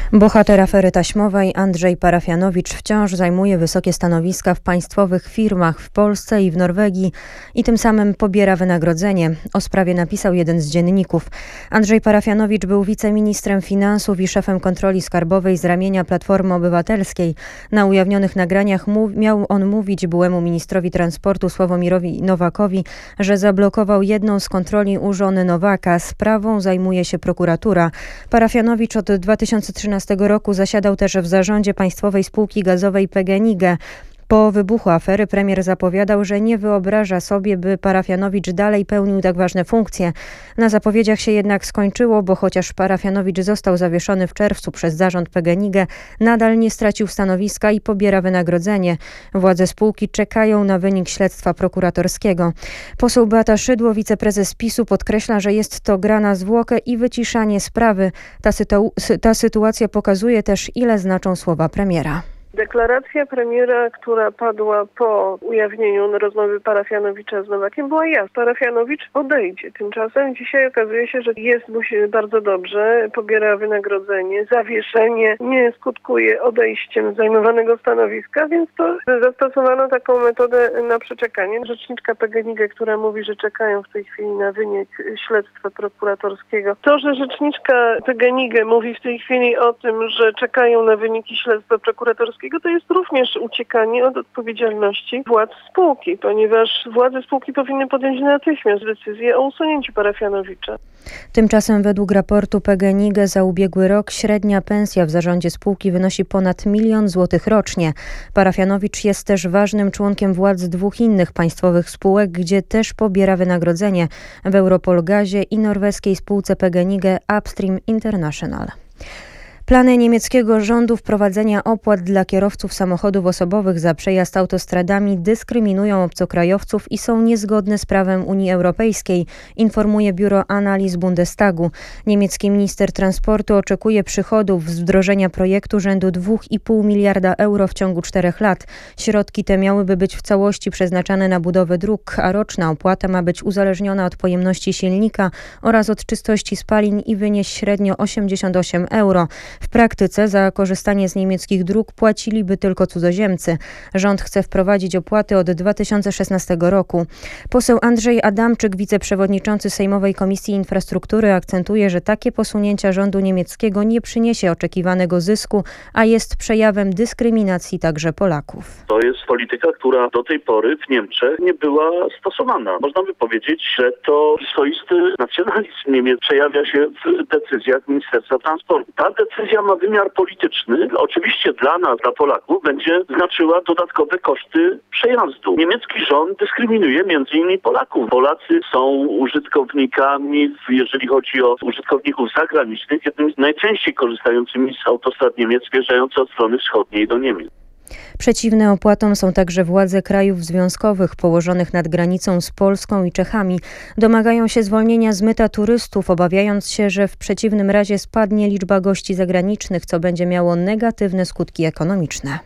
Bohater afery taśmowej Andrzej Parafianowicz wciąż zajmuje wysokie stanowiska w państwowych firmach w Polsce i w Norwegii i tym samym pobiera wynagrodzenie. O sprawie napisał jeden z dzienników. Andrzej Parafianowicz był wiceministrem finansów i szefem kontroli skarbowej z ramienia Platformy Obywatelskiej. Na ujawnionych nagraniach miał on mówić byłemu ministrowi transportu Sławomirowi Nowakowi, że zablokował jedną z kontroli u żony Nowaka. Sprawą zajmuje się prokuratura. Parafianowicz od 2013 roku zasiadał też w zarządzie państwowej spółki gazowej PGNiG. Po wybuchu afery premier zapowiadał, że nie wyobraża sobie, by Parafianowicz dalej pełnił tak ważne funkcje. Na zapowiedziach się jednak skończyło, bo chociaż Parafianowicz został zawieszony w czerwcu przez zarząd PGNiG, nadal nie stracił stanowiska i pobiera wynagrodzenie. Władze spółki czekają na wynik śledztwa prokuratorskiego. Poseł Beata Szydło, wiceprezes PiS-u, podkreśla, że jest to gra na zwłokę i wyciszanie sprawy. Ta sytuacja pokazuje też, ile znaczą słowa premiera. Deklaracja premiera, która padła po ujawnieniu rozmowy Parafianowicza z Nowakiem, była jasna. Parafianowicz odejdzie. Tymczasem dzisiaj okazuje się, że mu się bardzo dobrze, pobiera wynagrodzenie, zawieszenie nie skutkuje odejściem z zajmowanego stanowiska, więc to zastosowano taką metodę na przeczekanie. Rzeczniczka PGNiG, która mówi, że czekają w tej chwili na wynik śledztwa prokuratorskiego. To, że rzeczniczka PGNiG mówi w tej chwili o tym, że czekają na wyniki śledztwa prokuratorskiego, to jest również uciekanie od odpowiedzialności władz spółki, ponieważ władze spółki powinny podjąć natychmiast decyzję o usunięciu Parafianowicza. Tymczasem według raportu PGNiG za ubiegły rok średnia pensja w zarządzie spółki wynosi ponad 1 000 000 złotych rocznie. Parafianowicz jest też ważnym członkiem władz dwóch innych państwowych spółek, gdzie też pobiera wynagrodzenie w Europolgazie i norweskiej spółce PGNiG Upstream International. Plany niemieckiego rządu wprowadzenia opłat dla kierowców samochodów osobowych za przejazd autostradami dyskryminują obcokrajowców i są niezgodne z prawem Unii Europejskiej, informuje Biuro Analiz Bundestagu. Niemiecki minister transportu oczekuje przychodów z wdrożenia projektu rzędu 2,5 miliarda euro w ciągu 4 lat. Środki te miałyby być w całości przeznaczane na budowę dróg, a roczna opłata ma być uzależniona od pojemności silnika oraz od czystości spalin i wynieść średnio 88 euro. W praktyce za korzystanie z niemieckich dróg płaciliby tylko cudzoziemcy. Rząd chce wprowadzić opłaty od 2016 roku. Poseł Andrzej Adamczyk, wiceprzewodniczący Sejmowej Komisji Infrastruktury, akcentuje, że takie posunięcia rządu niemieckiego nie przyniesie oczekiwanego zysku, a jest przejawem dyskryminacji także Polaków. To jest polityka, która do tej pory w Niemczech nie była stosowana. Można by powiedzieć, że to swoisty nacjonalizm Niemiec przejawia się w decyzjach Ministerstwa Transportu. Ta decyzja ma wymiar polityczny. Oczywiście dla nas, dla Polaków, będzie znaczyła dodatkowe koszty przejazdu. Niemiecki rząd dyskryminuje m.in. Polaków. Polacy są użytkownikami, jeżeli chodzi o użytkowników zagranicznych, jednymi z najczęściej korzystającymi z autostrad niemieckich wjeżdżających od strony wschodniej do Niemiec. Przeciwne opłatom są także władze krajów związkowych położonych nad granicą z Polską i Czechami. Domagają się zwolnienia z myta turystów, obawiając się, że w przeciwnym razie spadnie liczba gości zagranicznych, co będzie miało negatywne skutki ekonomiczne.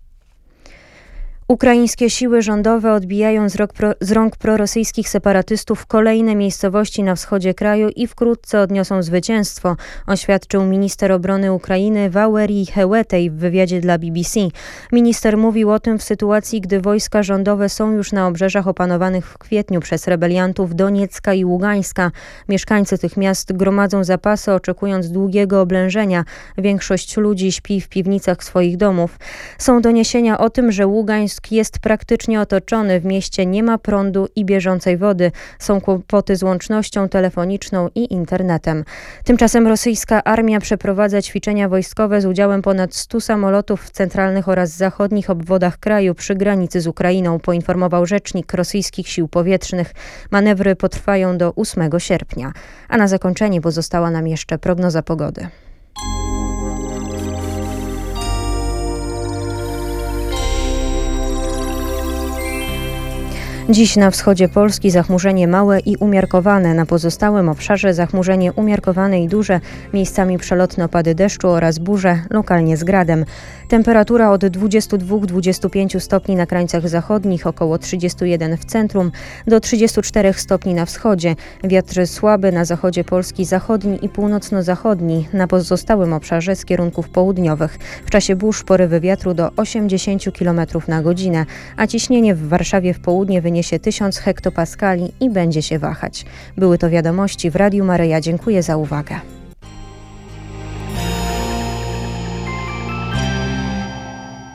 Ukraińskie siły rządowe odbijają z rąk prorosyjskich separatystów kolejne miejscowości na wschodzie kraju i wkrótce odniosą zwycięstwo, oświadczył minister obrony Ukrainy Wałerij Hełetej w wywiadzie dla BBC. Minister mówił o tym w sytuacji, gdy wojska rządowe są już na obrzeżach opanowanych w kwietniu przez rebeliantów Doniecka i Ługańska. Mieszkańcy tych miast gromadzą zapasy, oczekując długiego oblężenia. Większość ludzi śpi w piwnicach swoich domów. Są doniesienia o tym, że Ługańsk jest praktycznie otoczony. W mieście nie ma prądu i bieżącej wody. Są kłopoty z łącznością telefoniczną i internetem. Tymczasem rosyjska armia przeprowadza ćwiczenia wojskowe z udziałem ponad 100 samolotów w centralnych oraz zachodnich obwodach kraju przy granicy z Ukrainą, poinformował rzecznik rosyjskich sił powietrznych. Manewry potrwają do 8 sierpnia. A na zakończenie pozostała nam jeszcze prognoza pogody. Dziś na wschodzie Polski zachmurzenie małe i umiarkowane. Na pozostałym obszarze zachmurzenie umiarkowane i duże. Miejscami przelotne opady deszczu oraz burze, lokalnie z gradem. Temperatura od 22-25 stopni na krańcach zachodnich, około 31 w centrum, do 34 stopni na wschodzie. Wiatr słaby na zachodzie Polski zachodni i północno-zachodni. Na pozostałym obszarze z kierunków południowych. W czasie burz porywy wiatru do 80 km na godzinę, a ciśnienie w Warszawie w południe wyniesie 1000 hektopaskali i będzie się wahać. Były to wiadomości w Radiu Maryja. Dziękuję za uwagę.